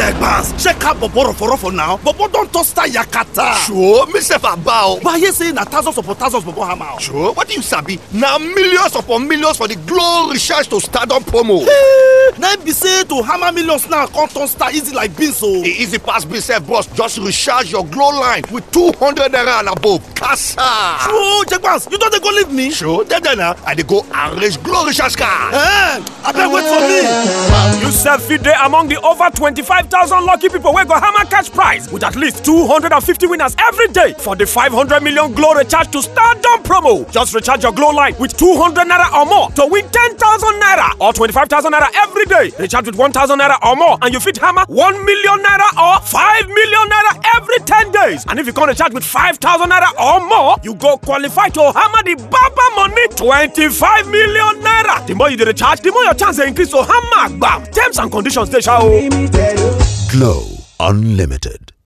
Jegbas, check out Bobo for now. Bobo don't toast yakata. Sure, myself about. But you say na thousands upon thousands Bobo hammer. Sure, what do you sabi? Now millions upon millions for the Glow Recharge to Stardom promo. Now be say to hammer millions now can't turn star easy like beans so. The easy pass myself boss, just recharge your Glow line with 200 naira and above. Kasa. Sure, Jegbas, you don't go leave me. Sure, then now I dey go arrange Glow Recharge card. I beg wait for me. You sef fit dey among the over 25,000 lucky people wey go hammer cash prize with at least 250 winners every day for the 500 million Glow Recharge to Stardom promo. Just recharge your Glow line with 200 naira or more to win 10,000 naira or 25,000 naira every day. Recharge with 1,000 naira or more and you fit hammer 1 million naira or 5 million naira every 10 days. And if you can recharge with 5,000 naira or more, you go qualify to hammer the Baba money 25 million naira. The more you dey recharge, the more your chance dey increase to hammer gbam. Terms and conditions dey sha o. Glow Unlimited.